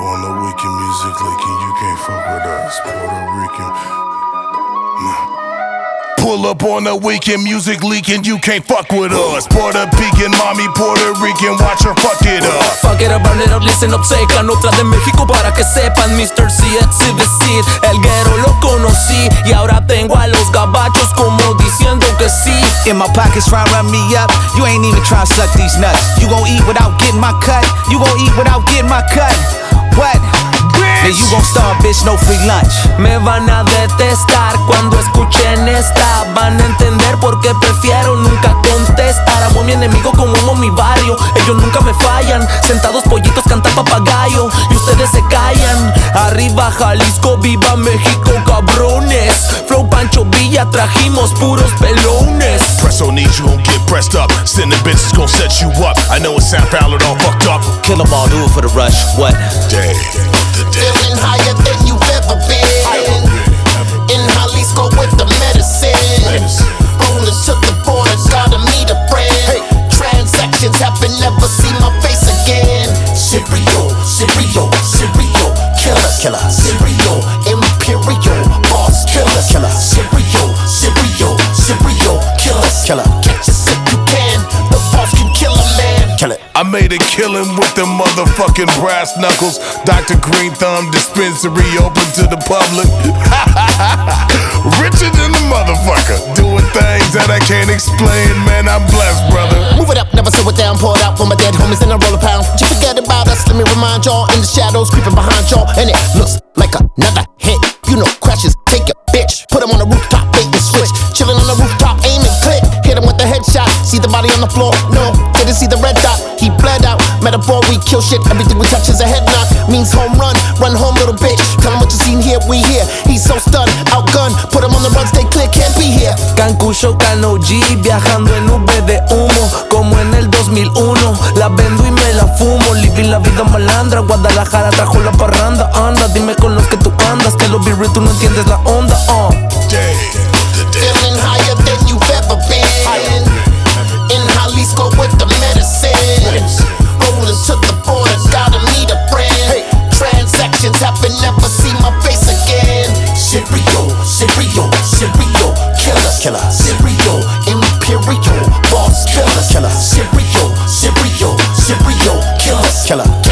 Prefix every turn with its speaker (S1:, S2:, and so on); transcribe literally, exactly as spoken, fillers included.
S1: on the weekend music leaking, you can't fuck with us. Puerto Rican. Nah. Pull up on the weekend music leaking, you can't fuck with us. Puerto Rican, mommy, Puerto Rican, watch her fuck it up.
S2: Fuck it up, burn it up, listen up, secan otra de México para que sepan. mister C X y Visit, el guero lo conocí y ahora tengo a los gabachos como diciendo que sí.
S3: In my pockets try run me up, you ain't even try to suck these nuts. You gon' eat without getting my cut, you gon' eat without getting my cut. What? Then you gon' starve, bitch, no free lunch.
S2: Me van a detestar cuando escuchen esta. Van a entender por qué prefiero nunca contestar. Amo a mi enemigo como amo mi barrio. Ellos nunca me fallan. Sentados pollitos cantan papagayo y ustedes se callan. Arriba Jalisco, viva México, cabrones. Flow Pancho Villa, trajimos puros pelones.
S1: Presso needs you gon' get pressed up. Sending bitches gon' set you up. I know it sound foul and all fucked up.
S3: Kill them all, do it for the rush. What?
S1: Day.
S4: Feeling higher than you've ever been. In Jalisco with the medicine. Rolling to the border, gotta meet a friend. Transactions happen, never see my face again. Cereal, cereal, cereal, killer, killer. Cereal, imperial, boss killer, killer. Cereal, cereal, cereal, killer, killer. Catch us if you can, the boss can kill a man. Kill it.
S1: I made a killing with them motherfucking brass knuckles. Doctor Green Thumb dispensary open to the public. Richer than the motherfucker. Doing things that I can't explain, man, I'm blessed, brother.
S4: Move it up, never slow it down, pour it out for my dead homies in a roll a pound. Did you forget about us? Let me remind y'all, in the shadows, creeping behind y'all. And it looks like another hit. You know, crashes, take a bitch. Put him on the rooftop, bait and switch. Chillin' on the rooftop, aim and click. Hit him with the headshot. See the body on the floor? No, didn't see the red dot. He bled out. Metaphor, we kill shit. Everything we touch is a head knock. Means home run, run home, little bitch. Tell him what you seen here, we here. He's so stunned, outgunned. Put him on the run, stay clear, can't be here.
S2: Cancucho Cano G, viajando en nube de humo, como en el dos mil uno. La vendo y me la fumo, living la vida malandra. Guadalajara trajo la parranda, anda, dime con los que tú andas, que los be-real tú no entiendes la onda, uh.
S4: Feeling higher than you've ever been. In Jalisco with the medicine. Rolling to the border, gotta meet a friend. Transactions happen, never see my face again. Cereal, cereal, cereal, killer, killer. Cereal, imperial, boss killer, killer. Cereal, cereal, cereal, killer, killer.